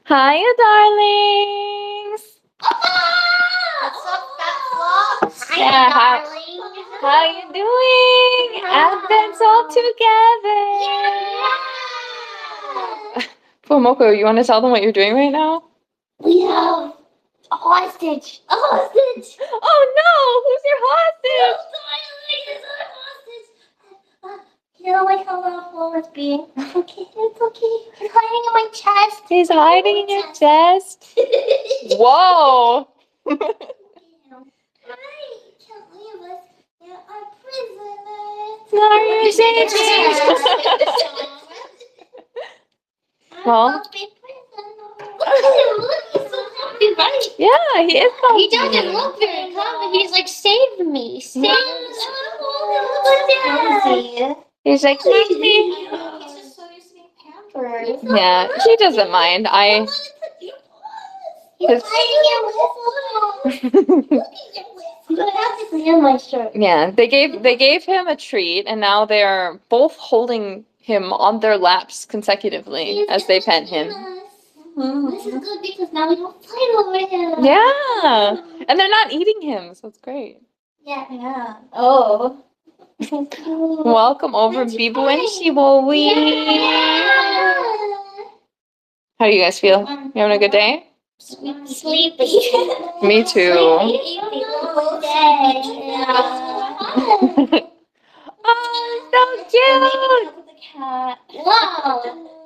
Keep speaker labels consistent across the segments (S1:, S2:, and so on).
S1: Hiya, darlings.
S2: What's up, fat flops?
S1: Yeah,
S2: darling.
S1: How you doing? Advent's all together. Fumoko, you want to tell them what you're doing right now?
S2: We have a hostage. A hostage.
S1: Oh no! Who's your hostage?
S2: You don't like how loud Flo is being. It's okay. It's okay. He's hiding in my chest.
S1: He's hiding in your chest. Whoa!
S2: Right. Can't leave us. You're our prisoners.
S1: No, you're safe. Well.
S2: I'll be prisoner. Look at him. Look, he's so happy, right?
S1: Yeah, he is comfy.
S2: He doesn't look very calm. He's like, save me. Save me.
S1: He's like,
S2: He's just so used to being pampered.
S1: yeah, she doesn't mind.
S2: He's You have to clean my shirt.
S1: Yeah, they gave him a treat, and now they're both holding him on their laps consecutively as they pet him.
S2: This is good because now we don't fight over him.
S1: Yeah, and they're not eating him, so it's great.
S2: Yeah. Oh.
S1: Welcome over, Bibu and Shibowi. How do you guys feel? You having a good day?
S2: Sleepy.
S1: Me too. Oh, so cute!
S2: Wow.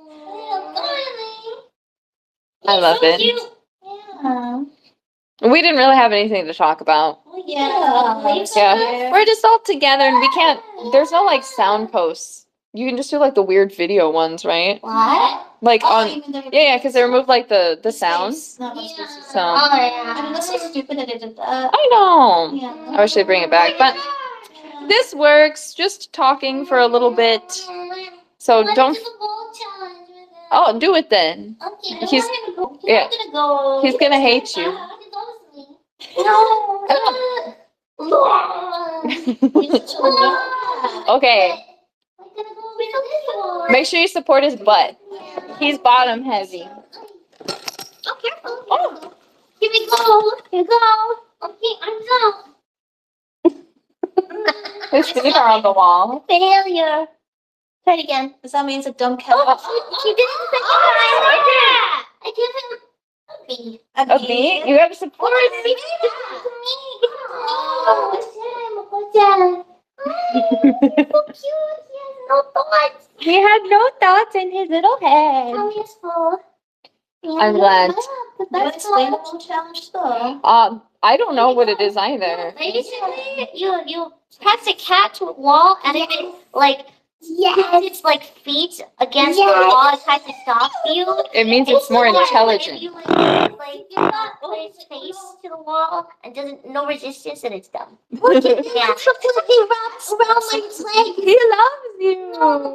S1: I love it.
S2: Yeah.
S1: We didn't really have anything to talk about. Yeah, we're just all together, and we can't. There's no like sound posts. You can just do like the weird video ones, right?
S2: What?
S1: Like on. Yeah, because they removed like the sounds. So.
S2: Oh, yeah. I mean, that's so stupid that they did that.
S1: I know.
S2: Yeah.
S1: I wish they'd bring it back, but this works. Just talking for a little bit. So don't. Oh, do it then.
S2: Okay,
S1: He's yeah. He's gonna hate you. Okay. Make sure you support his butt. He's bottom heavy.
S2: Oh, careful.
S1: Oh.
S2: Here we go. Here we go. Okay, I'm done.
S1: His feet are on the wall.
S2: Failure. Try it again.
S3: Does that mean it's a dumb cat?
S2: Oh, she did it the second time. I give him a B.
S1: A B? You have to support
S2: Give
S1: him.
S2: it to me. So cute. He has no thoughts.
S1: He had no thoughts in his little head.
S2: How useful.
S1: I'm glad.
S2: That's
S3: Explain the whole challenge though.
S1: I don't know what it is either.
S2: Basically, you press a cat to a wall, and if it like puts its like feet against the wall, it tries to stop you.
S1: It means it's more intelligent.
S2: If you like you not put its face to the wall and doesn't no resistance, and it's dumb. Yeah. Around my leg.
S1: He loves you.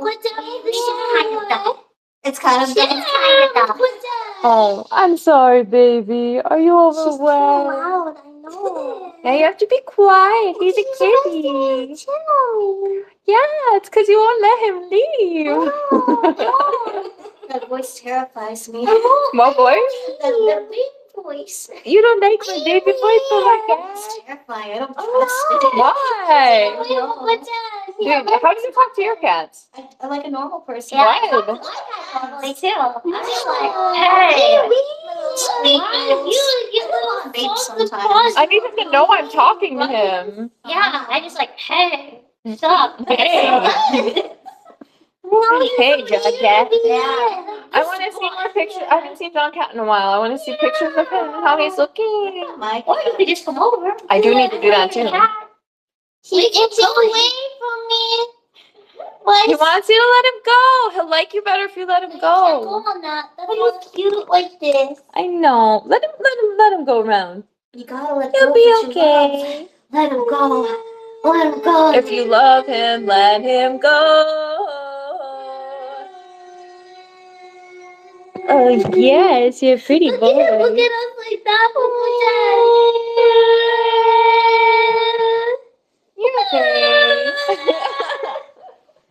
S2: It's kind of dumb. It's kind of dumb.
S1: Oh, I'm sorry, baby. Are you overwhelmed?
S2: Loud, I know.
S1: Yeah, you have to be quiet. He's a kitty. Yeah, it's because you won't let him leave.
S3: That voice terrifies me.
S1: What voice?
S2: The big voice.
S1: You don't like my baby voice so like that?
S3: It's terrifying. I don't trust it.
S1: Why? Dude, how do you talk to your cats?
S3: I like a normal person.
S2: Yeah,
S1: Right.
S2: Me too. I'm just like, hey, you little
S3: Babe sometimes.
S1: I need him to know I'm talking to him.
S2: Yeah, I just like, hey, stop.
S1: Hey. Hey, John Cat.
S2: Yeah.
S1: I want to see more pictures. I haven't seen John Cat in a while. I want to see pictures of him and how he's looking.
S3: My
S2: Or you could just come over.
S1: I do need to do that too.
S2: It's away from me. What?
S1: He wants you to let him go. He'll like you better if you let him go.
S2: on that. That's not cute like this.
S1: I know. Let him go around.
S3: You gotta let
S1: He'll
S3: go
S1: be
S3: of what you love.
S1: okay.
S2: Let him go. Let him go.
S1: If you love him, let him go. Oh yes, you're a pretty boy.
S2: Look at us like that.
S1: You're okay.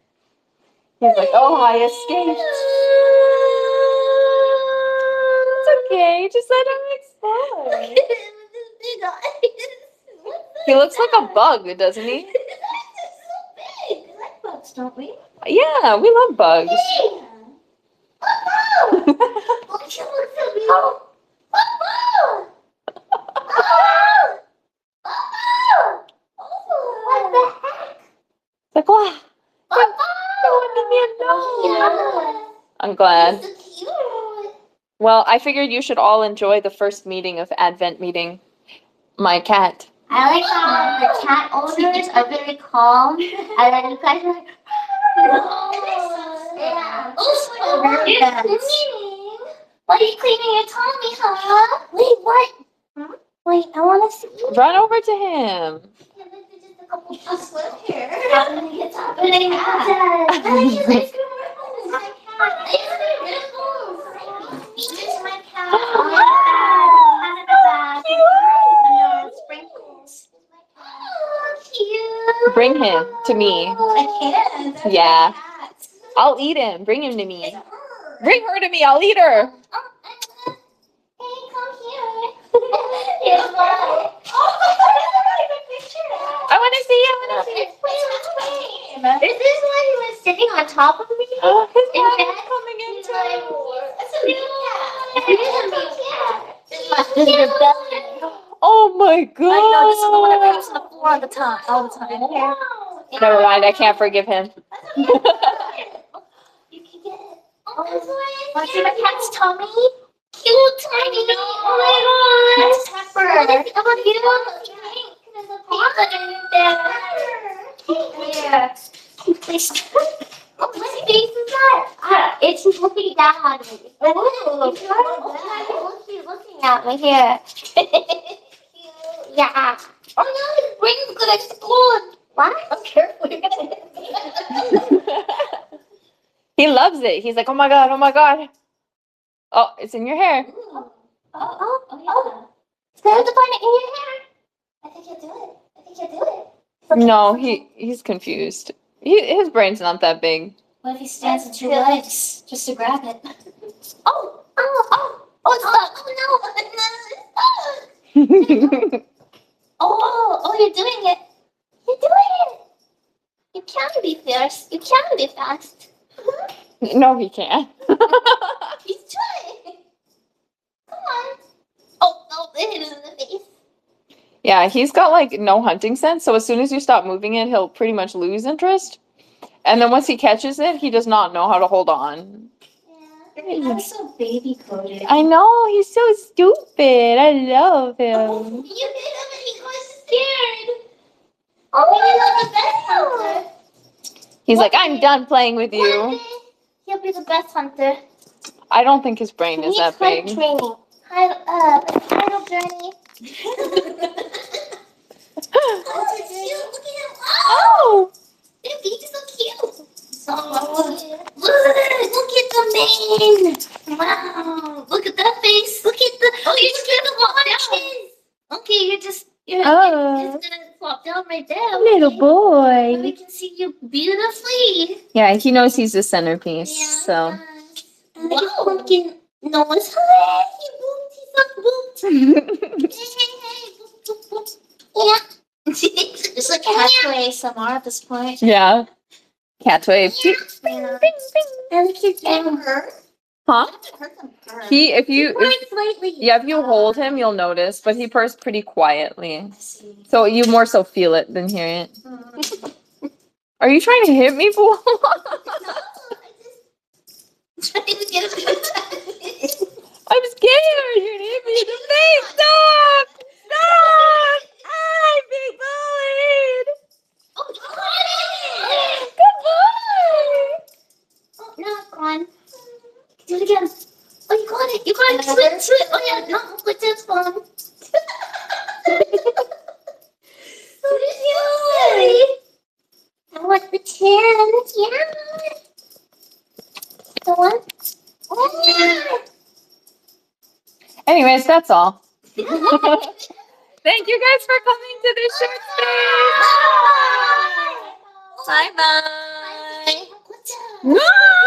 S1: He's like, oh, I escaped. It's okay. Just let him explore.
S2: Look at him with his big eyes. What's
S1: He looks like a
S2: that?
S1: bug, doesn't he?
S2: His eyes are so big.
S3: We like bugs, don't we?
S1: Yeah, we love bugs.
S2: Yeah. Oh, look, you look so beautiful. Oh, oh, oh, what the heck?
S1: It's like, wow.
S2: Oh,
S1: I'm glad.
S2: so cute.
S1: Well, I figured you should all enjoy the first meeting of Advent meeting. My cat.
S2: I like how the cat owners are very calm, and then you guys are like, yeah.
S3: Oh,
S2: You're cleaning. Why are you cleaning your tummy, huh? Wait, what? Huh? Wait, I want to see.
S1: Run over to him.
S2: Yeah, look, there's just a couple
S3: Just live here.
S2: happening. It's happening. It's my cat. This is my cat.
S3: Sprinkles.
S2: Oh, cute.
S1: Bring him to me.
S3: I can't. That's
S1: Yeah.
S3: my cat.
S1: I'll eat him. Bring him to me.
S3: It's her.
S1: Bring her to me. I'll eat her.
S2: Hey, come here. Here's one.
S1: I want to see him. I want to see him.
S2: Is this why he was sitting on top of me?
S1: Oh, his
S2: In
S1: dad
S2: bed?
S1: is coming in
S2: He's
S1: too.
S2: like,
S3: That's a big cat.
S2: it is a big cat. This is your belly.
S1: Oh my god.
S3: I know, this is the one that comes on the floor all the time.
S1: Never mind. I can't forgive him.
S2: You can get it. Oh, this one. Want to see my cat's tummy? Cute, tiny. Oh my god. That's Pepper. How about you? There's a pig underneath there.
S3: Yeah.
S2: Please. Oh, what face is that? It's looking down on me. Oh, she's looking at me here. Yeah. Oh no, his brain's gonna explode. What?
S3: I'm careful, you're gonna hit me.
S1: He loves it. He's like, oh my god, oh my god. Oh, it's in your hair.
S2: Oh. It's good to find it in your hair. I think you'll do it. I think you'll do it.
S1: No, he's confused. His brain's not that big.
S3: What if he stands on two legs just to grab it?
S2: Oh, no. Oh, you're doing it. You're doing it. You can be fast. You can be fast.
S1: No, he can't.
S2: He's trying. Come on. Oh, no, it hit him in the face.
S1: Yeah, he's got like no hunting sense, so as soon as you stop moving it, he'll pretty much lose interest. And then once he catches it, he does not know how to hold on.
S2: Yeah.
S3: I'm so baby coded.
S1: I know, he's so stupid. I love him.
S2: You hit him and he got scared. Oh, he's like the best hunter.
S1: He's like, I'm done playing with
S2: One
S1: you.
S2: day, he'll be the best hunter.
S1: I don't think his brain is that
S2: Hunt
S1: big.
S2: training. Final journey. Oh, it's cute. Look at him. Oh,
S1: Oh!
S2: he's so cute. Oh, look at the mane. Wow. Look at that face. Look at the. Oh, you're just gonna flop down. Okay, you're just gonna flop down right there.
S1: Little
S2: Okay. We
S1: boy.
S2: can see you beautifully.
S1: Yeah, he knows he's the centerpiece, so.
S2: Wow. Pumpkin nose. Hi. He booped. He's so booped. Hey. Boop, boop, boop. Yeah.
S3: It's like Catway ASMR at this point.
S1: Yeah. Cat wave.
S2: Yeah. And look at him.
S1: Huh?
S3: Hurt them purr.
S1: If you
S2: Slightly.
S1: yeah, if you hold him, you'll notice, but he purrs pretty quietly.
S3: I see.
S1: So you more so feel it than hear it. Are you trying to hit me, fool?
S2: Trying to get him.
S1: I'm scared. You're gonna hit me in the face. Stop! Stop! I'm being bullied.
S2: Oh, you got it!
S1: Good boy.
S2: Oh, now it's gone. Do it again. Oh, you got it. You got it. Switch. Oh, yeah. No, put this phone. So cute. I want the 10. Yeah. The one. Oh, yeah.
S1: Anyways, that's all. Thank you guys for coming to this short stay. Bye bye.
S2: Bye.
S1: No!